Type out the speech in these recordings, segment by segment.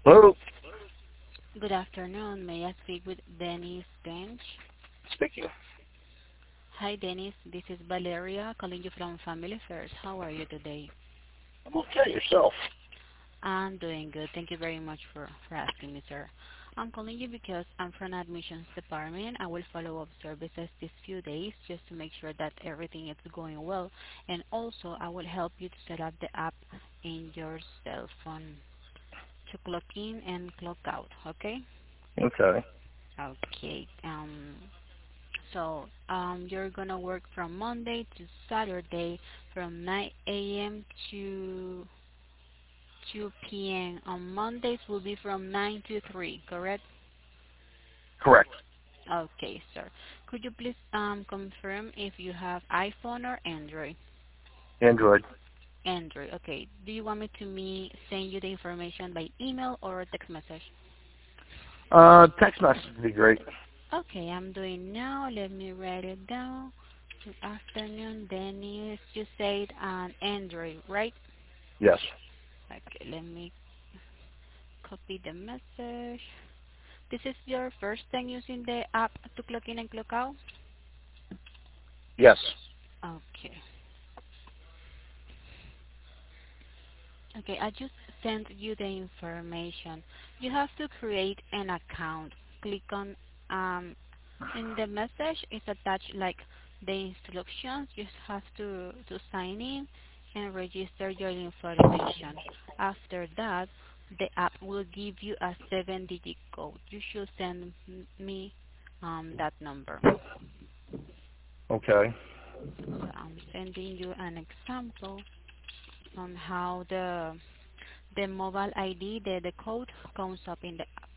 Hello, Good afternoon. May I speak with Dennis Bench? speaking. Hi, Dennis. This is Valeria calling you from Family Affairs. How are you today? I'm okay. Yourself? I'm doing good. Thank you very much for asking me, sir. I'm calling you because I'm from admissions department. I will follow up services these few days just to make sure that everything is going well. And also, I will help you to set up the app in your cell phone to clock in and clock out. Okay? Okay. Okay. You're gonna work from Monday to Saturday from 9 a.m. to 2 p.m. On Mondays will be from 9 to 3, correct? Correct. Okay, sir. Could you please confirm if you have iPhone or Android? Android. Android. Okay. Do you want me to send you the information by email or text message? Text message would be great. Okay, I'm doing now. Let me write it down. Good afternoon, Dennis. You said on Android, right? Yes. Okay, let me copy the message. This is your first time using the app to clock in and clock out? Yes. Okay. Okay, I just sent you the information. You have to create an account. Click on in the message it's attached like the instructions. You have to sign in and register your information. After that, the app will give you a 7-digit code. You should send me that number. Okay. So I'm sending you an example on how the mobile ID, the code comes up in the app.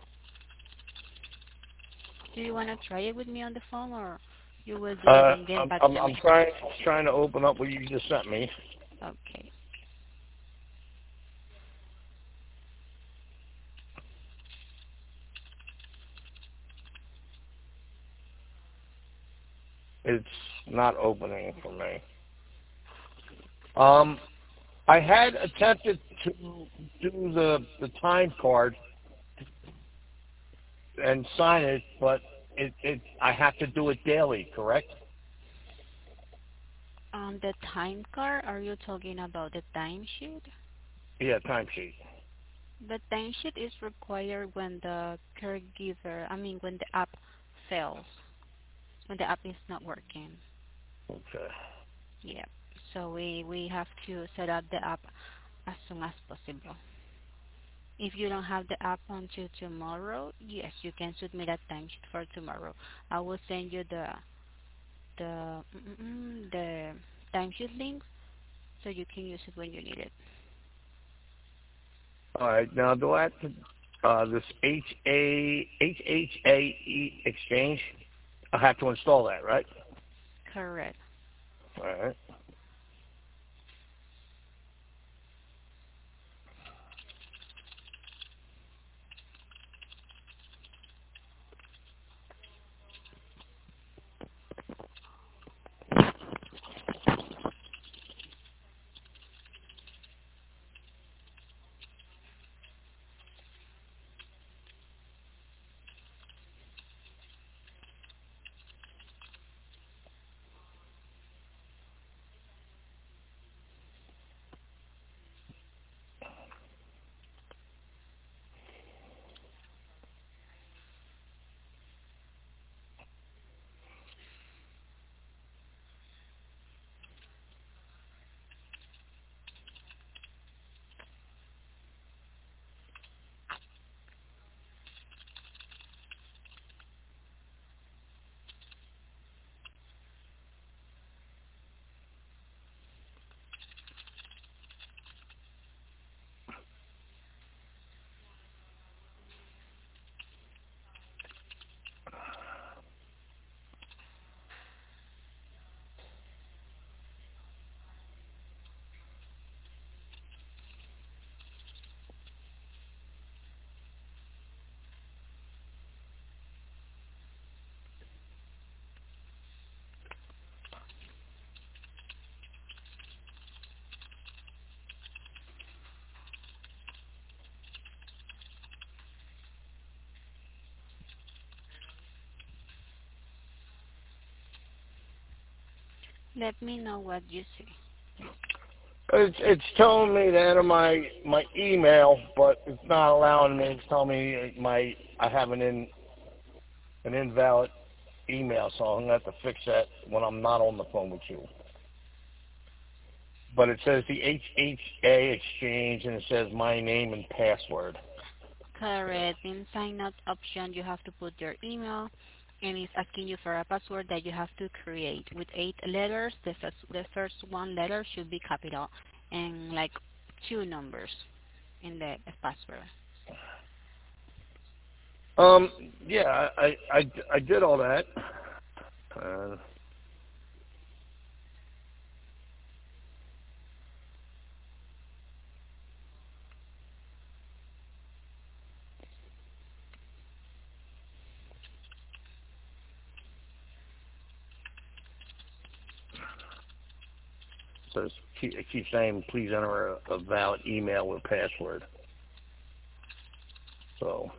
Do you want to try it with me on the phone, or you will do it Uh, and get I'm back I'm to I'm me? trying to open up what you just sent me. Okay. It's not opening for me. Um, I had attempted to do the time card and sign it, but it I have to do it daily, correct? On the time card, are you talking about the timesheet? Yeah, timesheet. The timesheet is required when the caregiver, I mean, when the app fails, when the app is not working. Okay. Yeah. So we have to set up the app as soon as possible. If you don't have the app until tomorrow, yes, you can submit a timesheet for tomorrow. I will send you the timesheet link so you can use it when you need it. All right. Now do I have to this HHAE exchange? I have to install that, right? Correct. All right. Let me know what you see. It's telling me to enter my email, but it's not allowing me. It's telling me I have an invalid email, so I'm gonna have to fix that when I'm not on the phone with you. But it says the HHA exchange, and it says my name and password. Correct. In sign up option, you have to put your email, and it's asking you for a password that you have to create with 8 letters. The first one letter should be capital, and like 2 numbers in the password. Um, yeah, I did all that. Uh, says it keeps saying please enter a valid email with password. So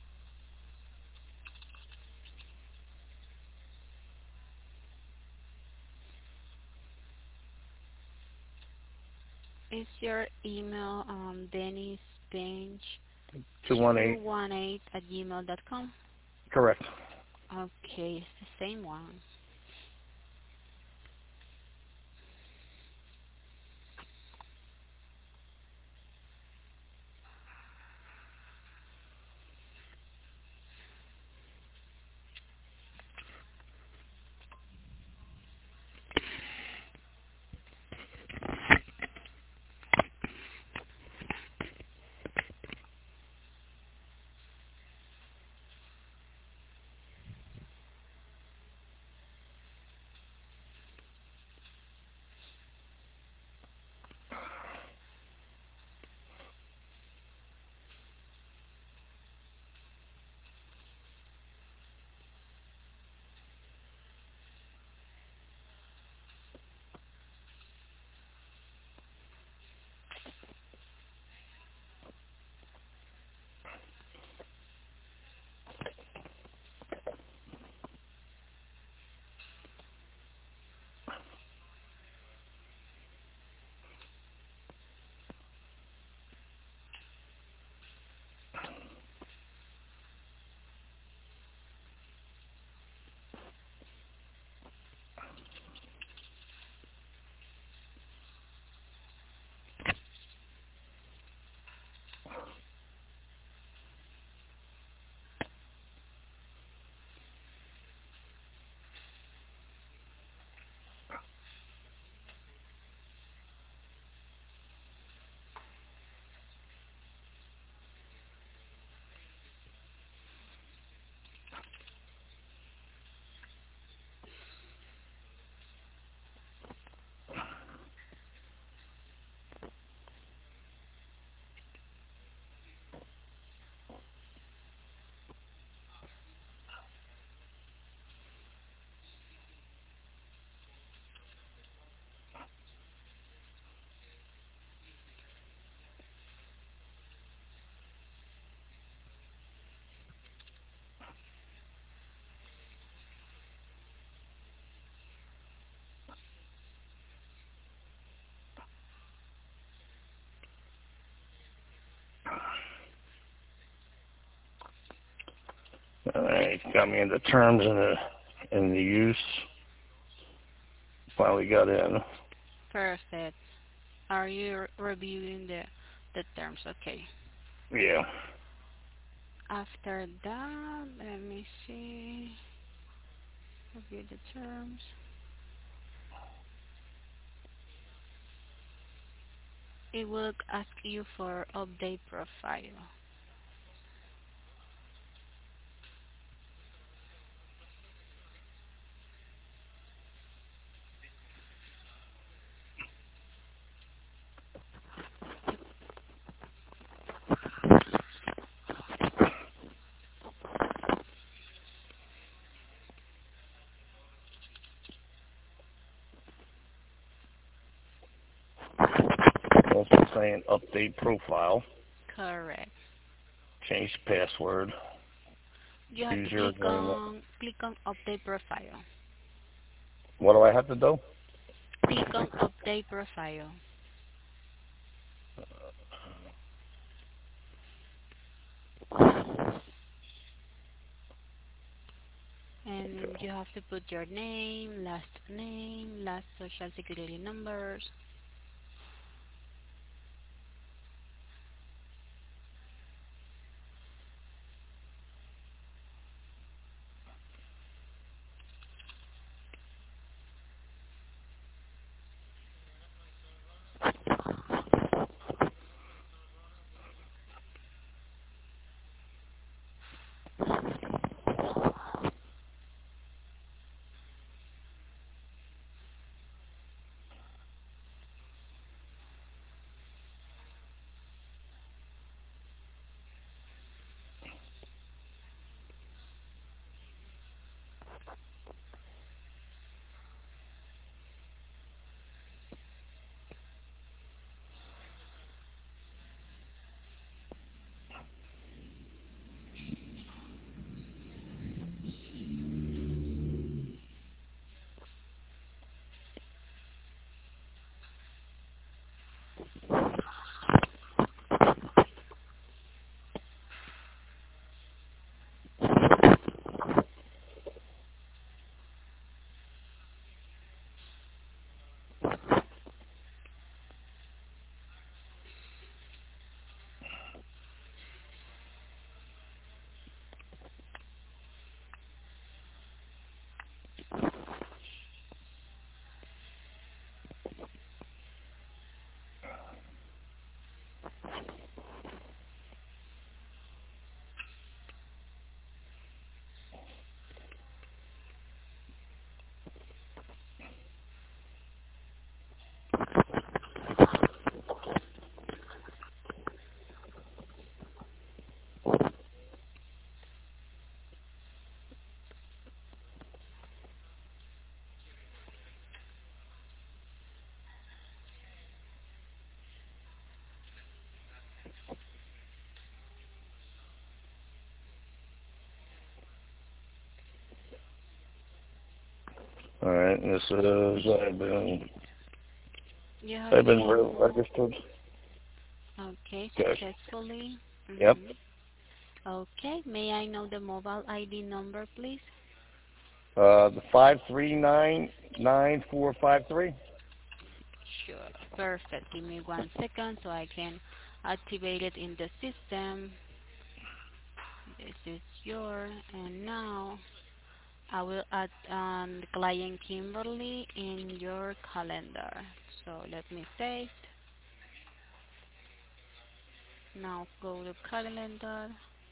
Is your email Dennis Bench 218. 218 at gmail.com? Correct. Okay, it's the same one. All right, got me into terms and the use. Finally got in. Perfect. Are you reviewing the terms? Okay. Yeah. After that, let me see. Review the terms. It will ask you for update profile. Also saying update profile, Correct. change password, You have choose to your agreement. click on update profile. What do I have to do? Click on Update Profile. And you have to put your name, last social security numbers. All right. This is You have I've been been, registered. okay, Yes. successfully. Yep. Okay, may I know the mobile ID number, please? The 5399453. Sure, perfect. Give me 1 second so I can activate it in the system. This is your, and now I will add the client Kimberly in your calendar. So let me save. Now go to calendar.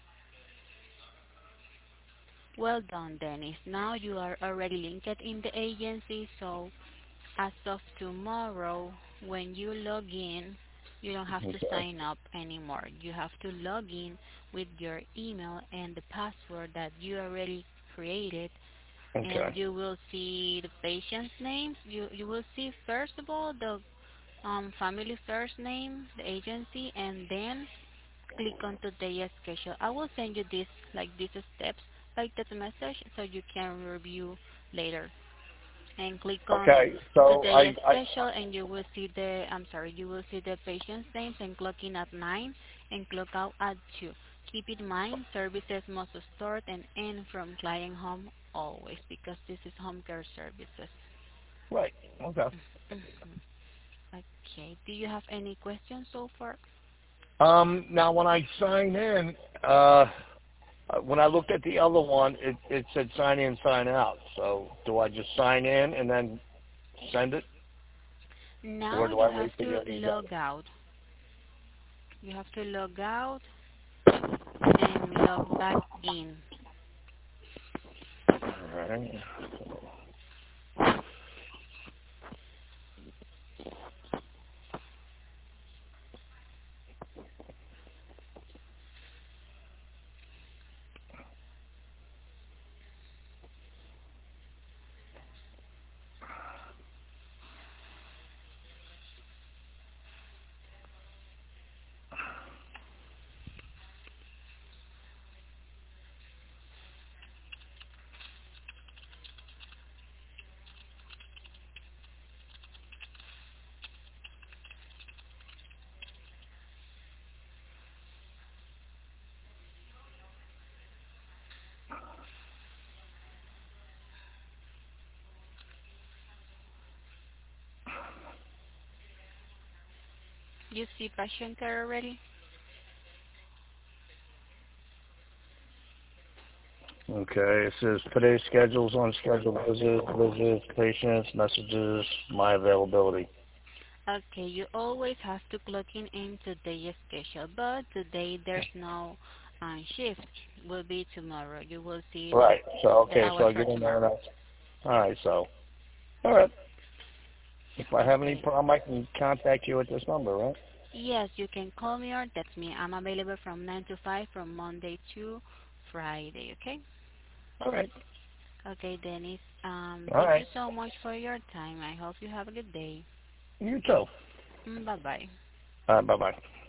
Well done, Dennis. Now you are already linked in the agency, so as of tomorrow, when you log in, you don't have to Okay. sign up anymore. You have to log in with your email and the password that you already created, and Okay. you will see the patient's names. You will see first of all the family first name, the agency, and then click on today's schedule. I will send you this like these steps like text message so you can review later. And click on Okay. So today's schedule, and you will see the you will see the patient's names, and clock in at 9 and clock out at 2. Keep in mind services must start and end from client home always because this is home care services. right. Okay. Mhm. Okay. Do you have any questions so far? Now when I sign in, uh, when I looked at the other one, it said sign in, sign out. So do I just sign in and then send it, or Now do you I have wait for you to to be done? log out. You have to log out and log back in. All right. You see patient care already? Okay, it says today's schedules, unscheduled visits, patients, messages, my availability. Okay, you always have to clock in today's schedule, but today there's no shift. Will be tomorrow. You will see Right. So the okay, hours so I for get in there and tomorrow. all right. So all right. If I have any Okay. problem, I can contact you at this number, right? Yes, you can call me or text me. I'm available from 9 to 5 from Monday to Friday, okay? All right. Okay, Dennis. All Thank right. you so much for your time. I hope you have a good day. You too. Bye-bye. All right. Bye bye.